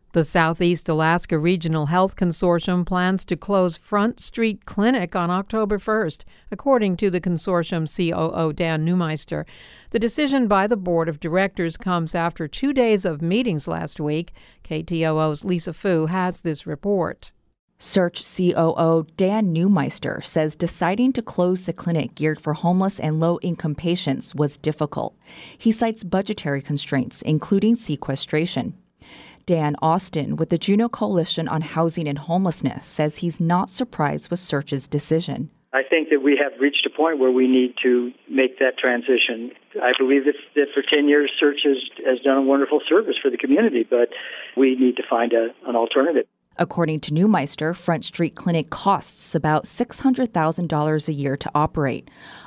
The Southeast Alaska Regional Health Consortium plans to close Front Street Clinic on October 1st, according to the consortium COO Dan Neumeister. The decision by the board of directors comes after 2 days of meetings last week. KTOO's Lisa Fu has this report. Search COO Dan Neumeister says deciding to close the clinic geared for homeless and low-income patients was difficult. He cites budgetary constraints, including sequestration. Dan Austin with the Juneau Coalition on Housing and Homelessness says he's not surprised with Search's decision. I think that we have reached a point where we need to make that transition. I believe that for 10 years, Search has done a wonderful service for the community, but we need to find an alternative. According to Neumeister, Front Street Clinic costs about $600,000 a year to operate.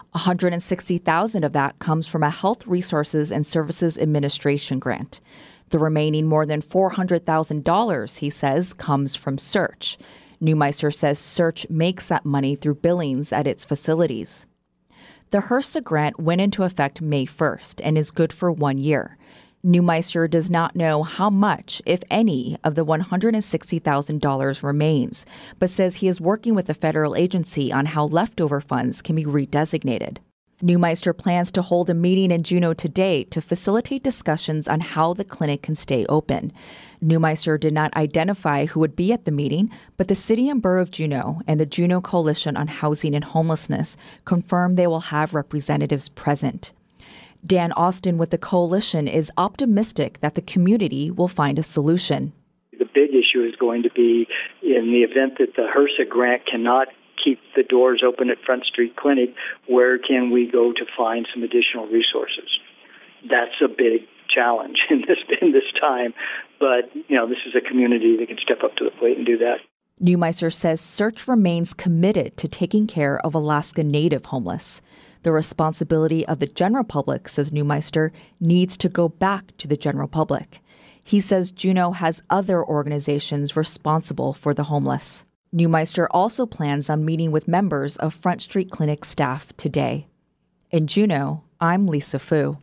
$160,000 of that comes from a Health Resources and Services Administration grant. The remaining more than $400,000, he says, comes from Search. Neumeister says Search makes that money through billings at its facilities. The HRSA grant went into effect May 1st and is good for 1 year. Neumeister does not know how much, if any, of the $160,000 remains, but says he is working with the federal agency on how leftover funds can be redesignated. Neumeister plans to hold a meeting in Juneau today to facilitate discussions on how the clinic can stay open. Neumeister did not identify who would be at the meeting, but the City and Borough of Juneau and the Juneau Coalition on Housing and Homelessness confirmed they will have representatives present. Dan Austin with the coalition is optimistic that the community will find a solution. The big issue is going to be in the event that the HRSA grant cannot keep the doors open at Front Street Clinic, where can we go to find some additional resources? That's a big challenge in this time, but this is a community that can step up to the plate and do that. Neumeister says Search remains committed to taking care of Alaska Native homeless. The responsibility of the general public, says Neumeister, needs to go back to the general public. He says Juneau has other organizations responsible for the homeless. Neumeister also plans on meeting with members of Front Street Clinic staff today. In Juneau, I'm Lisa Fu.